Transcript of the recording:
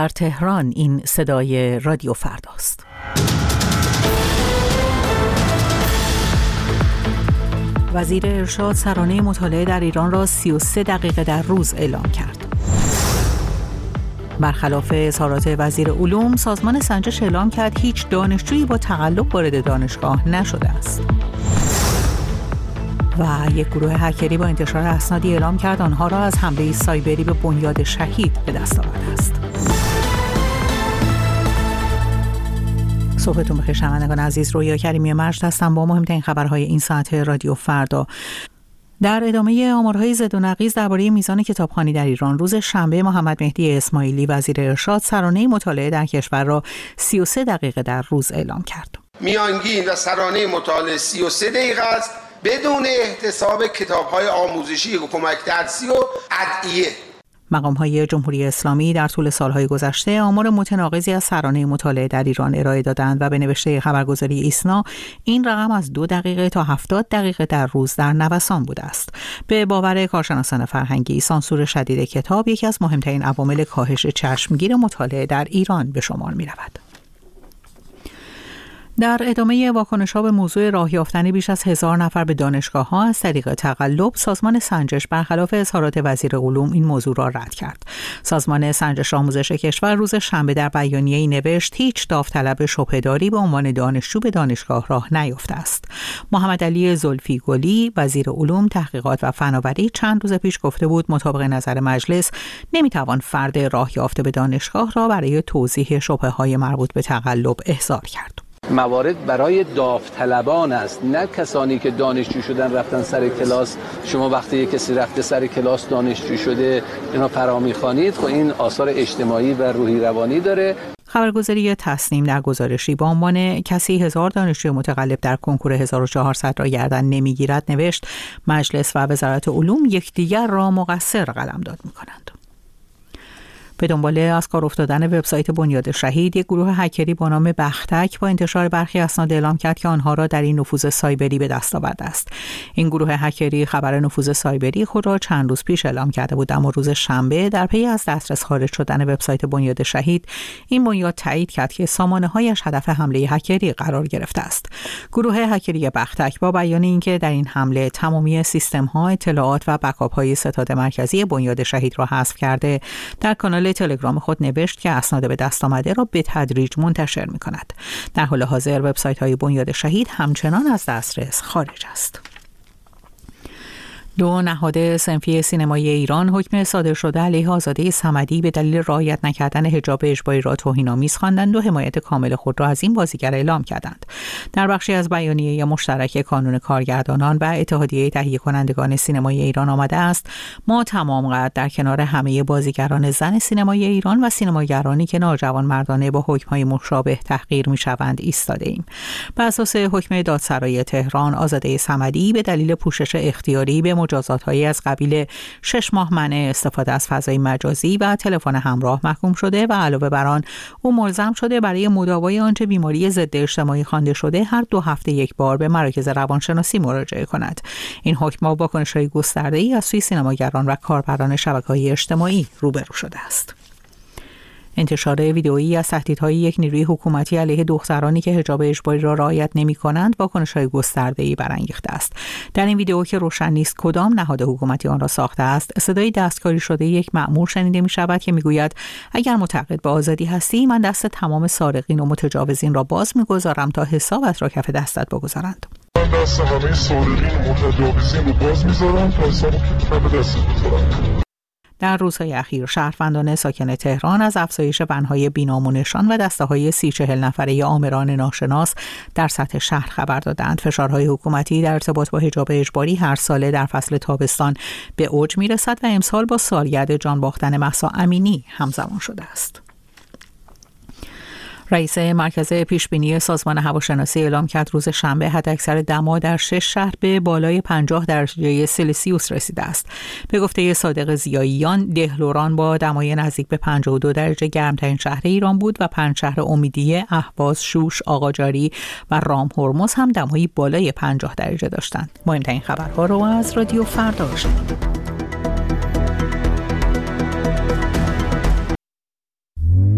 در تهران این صدای رادیو فرداست. وزیر ارشاد سرانه مطالعه در ایران را 33 دقیقه در روز اعلام کرد. برخلاف اظهارات وزیر علوم، سازمان سنجش اعلام کرد هیچ دانشجویی با تقلب وارد دانشگاه نشده است. و یک گروه هکری با انتشار اسنادی اعلام کرد آنها را از حمله سایبری به بنیاد شهید به دست آورده است. صبحتون بخیر شنوندگان عزیز، رویا کریمی مجد هستم با مهمترین خبرهای این ساعت رادیو فردا. در ادامه آمارهای زد و نقیض درباره میزان کتابخوانی در ایران، روز شنبه محمد مهدی اسماعیلی وزیر ارشاد سرانه مطالعه در کشور را 33 دقیقه در روز اعلام کرد. میانگین و سرانه مطالعه 33 دقیقه است، بدون احتساب کتاب‌های آموزشی و کمک درسی و ادعیه. مقام‌های جمهوری اسلامی در طول سالهای گذشته آمار متناقضی از سرانه مطالعه در ایران ارائه دادند و به نوشته خبرگزاری ایسنا این رقم از 2 دقیقه تا 70 دقیقه در روز در نوسان بوده است. به باور کارشناسان فرهنگی، سانسور شدید کتاب یکی از مهمترین عوامل کاهش چشمگیر مطالعه در ایران به شمار می‌رود. در ادامه واکنش‌ها به موضوع راه یافتن بیش از 1000 نفر به دانشگاه‌ها از طریق تقلب، سازمان سنجش برخلاف اظهارات وزیر علوم این موضوع را رد کرد. سازمان سنجش آموزش کشور روز شنبه در بیانیه‌ای نوشت هیچ داوطلب شبهه‌داری به عنوان دانشجو به دانشگاه راه نیافته است. محمد علی زلفی گلی وزیر علوم، تحقیقات و فناوری چند روز پیش گفته بود مطابق نظر مجلس نمی‌توان فرد راه یافته به دانشگاه را برای توضیح شبهه‌های مربوط به تقلب احضار کرد. موارد برای داوطلبان است، نه کسانی که دانشجو شدن رفتن سر کلاس. شما وقتی یک کسی رفته سر کلاس دانشجو شده اینا فرا می‌خوانید، خب این آثار اجتماعی و روحی روانی داره. خبرگزاری تصنیم در گزارشی با عنوان کسی 1000 دانشجوی متقلب در کنکور 1400 را گردن نمیگیرد نوشت مجلس و وزارت علوم یکدیگر را مقصر قلمداد می‌کنند. به دنبال از کار افتادن وبسایت بنیاد شهید، یک گروه هکری با نام بختک با انتشار برخی اسناد اعلام کرد که آنها را در این نفوذ سایبری به دست آورده است. این گروه هکری خبر نفوذ سایبری خود را چند روز پیش اعلام کرده بود، اما روز شنبه در پی از دسترس خارج شدن وبسایت بنیاد شهید، این بنیاد تایید کرد که سامانه‌هایش هدف حمله هکری قرار گرفته است. گروه هکری بختک با بیان اینکه در این حمله تمامی سیستم‌ها، اطلاعات و بکاپ‌های ستاد مرکزی بنیاد شهید را حذف کرده، در کانال تلگرام خود نوشت که اسناد به دست آمده را به تدریج منتشر می‌کند. در حال حاضر وبسایت‌های بنیاد شهید همچنان از دسترس خارج است. 2 نهاد صنفی سینمایی ایران حکم صادر شده علیه آزاده صمدی به دلیل رعایت نکردن حجاب اجباری را توهین‌آمیز خواندند و حمایت کامل خود را از این بازیگر اعلام کردند. در بخشی از بیانیه مشترک کانون کارگردانان و اتحادیه تهیه کنندگان سینمایی ایران آمده است ما تمام قد در کنار همه بازیگران زن سینمای ایران و سینماگرانی که ناجوانمردانه با حکم‌های مشابه تحقیر می‌شوند ایستاده‌ایم. بر اساس حکم دادسرای تهران، آزاده صمدی به دلیل پوشش اختیاری به مجازات‌هایی از قبیل 6 ماه منع استفاده از فضای مجازی و تلفن همراه محکوم شده و علاوه بر آن او ملزم شده برای مداوای آنچه بیماری ضد اجتماعی خوانده شده هر 2 هفته یک بار به مراکز روانشناسی مراجعه کند. این حکم با واکنش‌های گسترده‌ای از سوی سینماگران و کاربران شبکه‌های اجتماعی روبرو شده است. انتشار ویدئویی از تهدیدهای یک نیروی حکومتی علیه دخترانی که حجاب اجباری را رعایت نمی‌کنند واکنش‌های گسترده‌ای برانگیخته است. در این ویدئو که روشن نیست کدام نهاد حکومتی آن را ساخته است، صدای دستکاری شده یک مأمور شنیده می‌شود که می‌گوید اگر معتقد به آزادی هستی من دست تمام سارقین و متجاوزین را باز می‌گذارم تا حسابت را کف دستت بگذارند. من دست همه سارقین و متجاوزین رو باز می‌ذارم تا حسابو کف دستت بگذارم. در روزهای اخیر شهروندان ساکن تهران از افزایش بن‌های بینام و نشان و دسته‌های 30-40 نفره آمران ناشناس در سطح شهر خبر دادند. فشارهای حکومتی در ارتباط با حجاب اجباری هر ساله در فصل تابستان به اوج می‌رسد و امسال با سالگرد جان باختن مهسا امینی همزمان شده است. رئیس مرکز پیشبینی سازمان هواشناسی اعلام کرد روز شنبه حداکثر دما در 6 شهر به بالای 50 درجه سلسیوس رسیده است. به گفته صادق ضیاییان، دهلوران با دمای نزدیک به 52 درجه گرمترین شهر ایران بود و 5 شهر امیدیه، اهواز، شوش، آقاجاری و رام هرمز هم دمایی بالای 50 درجه داشتند. مهمترین خبرها رو از رادیو فردا شنیدید.